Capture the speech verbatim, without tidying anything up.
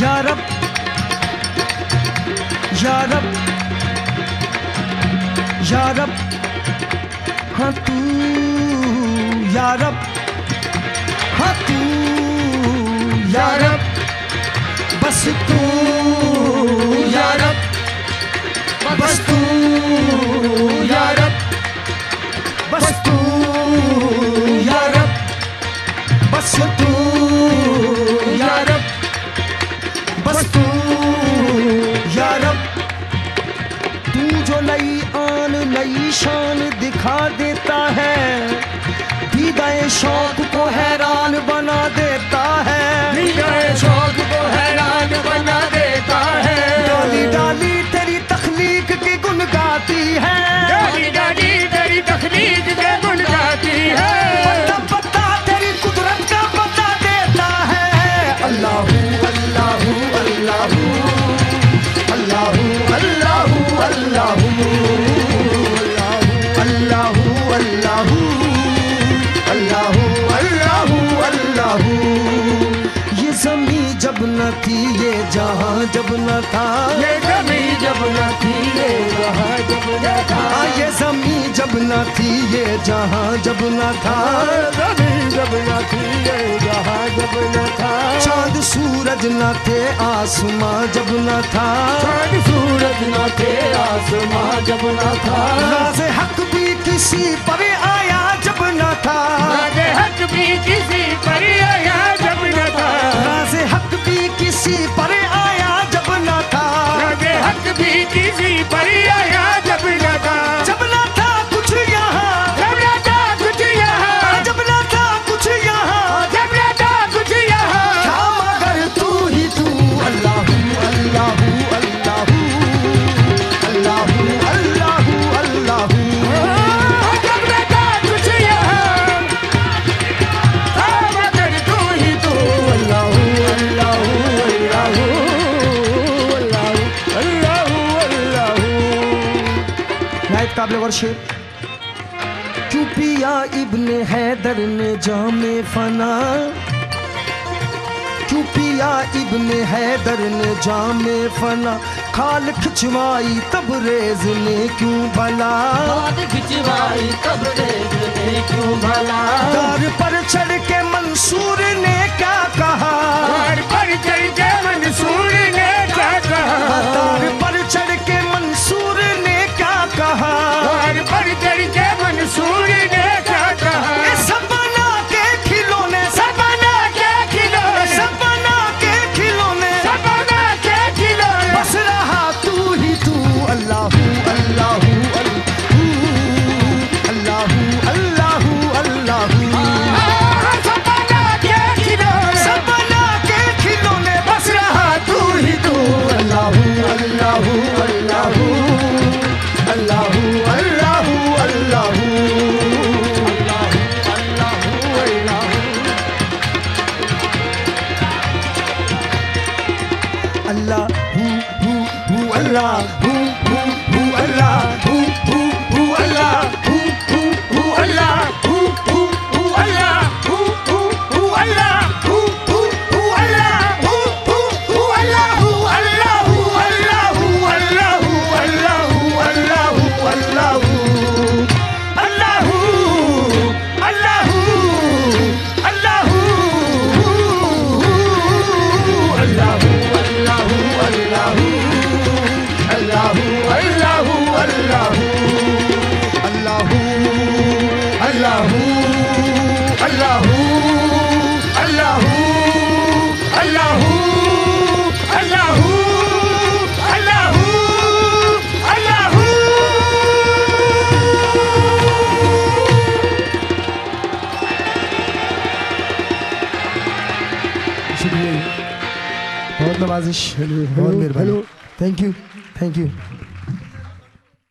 या रब या रब या रब हाँ तू या रब हाँ तू या रब बस तू या रब बस तू या रब बस तू या रब बस तू या रब बस तू या रब तू जो नई आन नई शान दिखा देता है दीदाए शौक को हैरान बना देता है दीदाए शौक को हैरान बना देता है डाली डाली तेरी तख्लीक की गुन गाती है डाली डाली तेरी तख्लीक के गुन गाती है पत्ता पत्ता तेरी कुदरत का पता देता है अल्लाहू अल्लाहू अल्लाहू अल्लाहू अल्लाहू अल्लाहू अल्लाहू अल्लाहू अल्लाहू अल्लाहू अल्लाहू ये ज़मीं जब न थी ये जहां जब न था ये ज़मीं जब न थी ये जहां जब न था ये ज़मीं जब न थी ये जहां जब न था ज़मीं जब न थी ये जहां जब न था चांद सूरज न थे आसमां जब न था चांद सूरज न थे आसमां जब न था राज़े हक भी किसी पर आया जब न था राज़े हक भी किसी पर आया जब न था राज़े हक भी किसी पर आया जब न था राज़े हक भी किसी पर आया जब न था जब न था कुछ यहाँ जब न था कुछ यहाँ जब न था कुछ यहाँ जब न था कुछ यहाँ था मगर तू ही तू अल्लाहू अल्लाहू अल्लाहू अल्लाहू अल्लाहू अल्लाहू जब न था कुछ यहाँ था मगर तू ही तू अल्लाहू अल्लाहू अल्लाहू अल्लाहू अल्लाहू अल्लाहू नायत काबिल और शेर क्यों पिया इब्ने हैदर ने जामे फना क्यों पिया इब्ने हैदर ने जामे फना खाल खिंचवाई तबरेज ने क्यों भला बात खिंचवाई तबरेज ने क्यों भला दार पर चढ़ के मंसूर ने क्या कहा दार पर चढ़ के मंसूर ने क्या कहा दार पर चढ़ के मंसूर ने क्या कहा दार पर चढ़ के मंसूर ने क्या कहा ये सपना के खिलौने सपना के खिलौने सपना के खिलौने सपना के खिलौने बस रहा तू ही तू अल्लाहू अल्लाहू अल्लाहू अल्लाहू अल्लाहू सपना के खिलौने सपना के खिलौने बस रहा तू ही तू अल्लाहू अल्लाहू अल्लाहू अल्लाहू अल्लाहू अल्लाहू अल्लाह हू हू हू अल्लाह हू हू हू अल्लाह हू हू हू अल्लाह हू हू हू अल्लाह हू हू हू अल्लाह हू हू हू अल्लाह हू हू हू अल्लाह हू हू हू अल्लाह हू अल्लाह हू अल्लाह हू अल्लाह हू अल्लाह हू अल्लाह हू अल्लाह हू अल्लाह हू अल्लाह हू अल्लाह हू अल्लाह हू अल्लाह हू अल्लाह हू अल्लाह हू अल्लाह हू अल्लाह हू अल्लाहू अल्लाहू अल्लाहू अल्लाहू अल्लाहू अल्लाहू अल्लाहू अल्लाहू शुक्रिया बहुत नवाजिश बहुत मेहरबानी थैंक यू थैंक यू